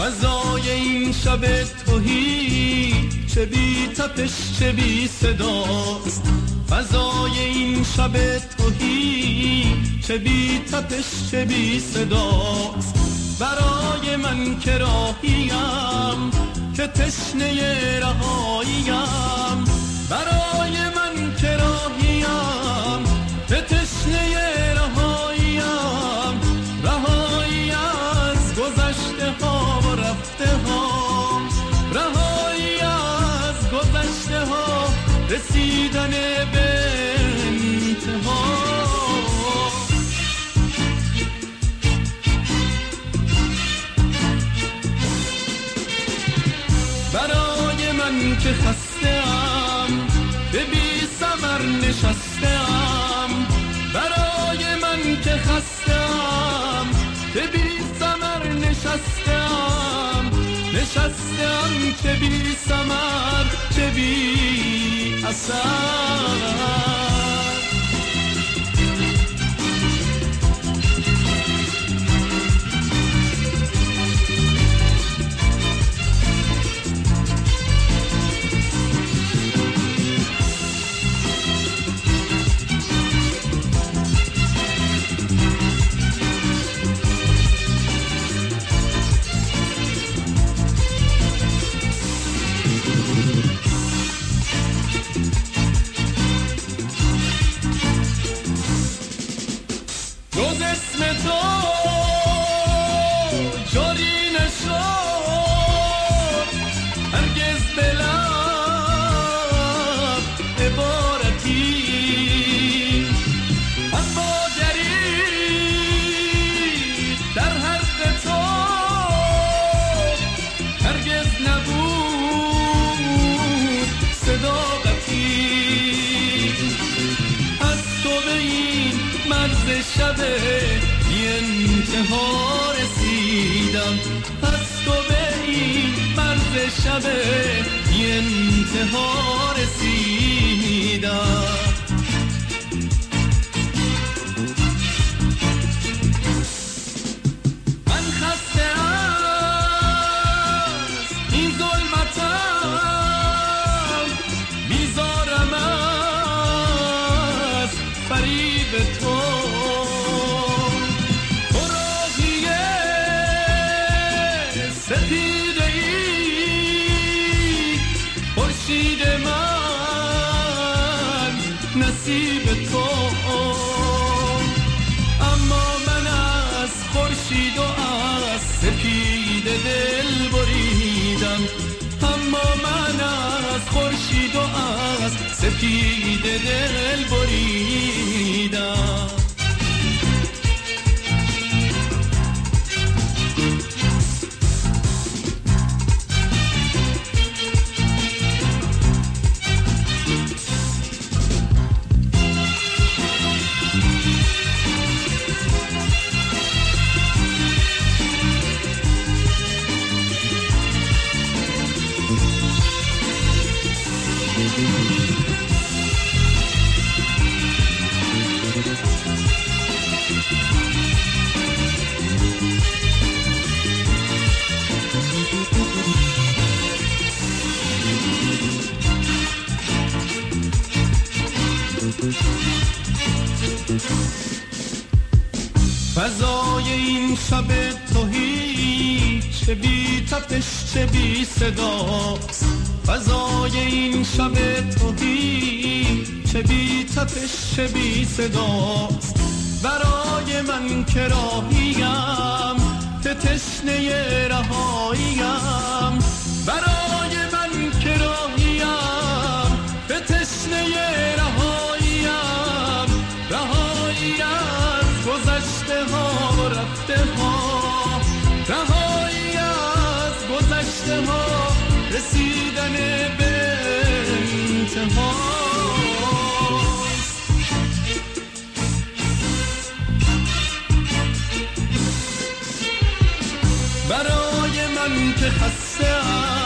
فضای این شب تهی چه بی تپش چه بی صداست، فضای این شب تهی چه بی تپش چه بی صداست. برای من که راهیم که تشنه رهاییم، برای من که راهیم که تشنه رهاییم، رهایی از گذشته ها و رفته ها، رهایی از گذشته ها، رسیدن به انتها. برای من که خسته‌ام به بی ثمر نشسته‌ام، برای من که خسته‌ام به بی ثمر نشسته‌ام، نشسته‌ام چه بی ثمر چه بی اثر. شب بی انتها رسیدم، پس تو به این مرز شب بی انتها رسیدم. من خسته از این ظلمتم، بیزارم از فریب تو، نصیب تو. اما من از خورشید و از سپید دل بریدم، اما من از خورشید و از سپید دل بریدم. فضای این شب تهی چه بی تپش چه بی صداست، فضای این شب تهی چه بی تپش چه بی صداست. برای من که راهیم که تشنه رهاییم، برای من که راهیم که تشنه رهاییم، رهایی از گذشته ها و رفته ها، رهایی از گذشته ها، رسیدن به انتها. برای من که خسته‌ام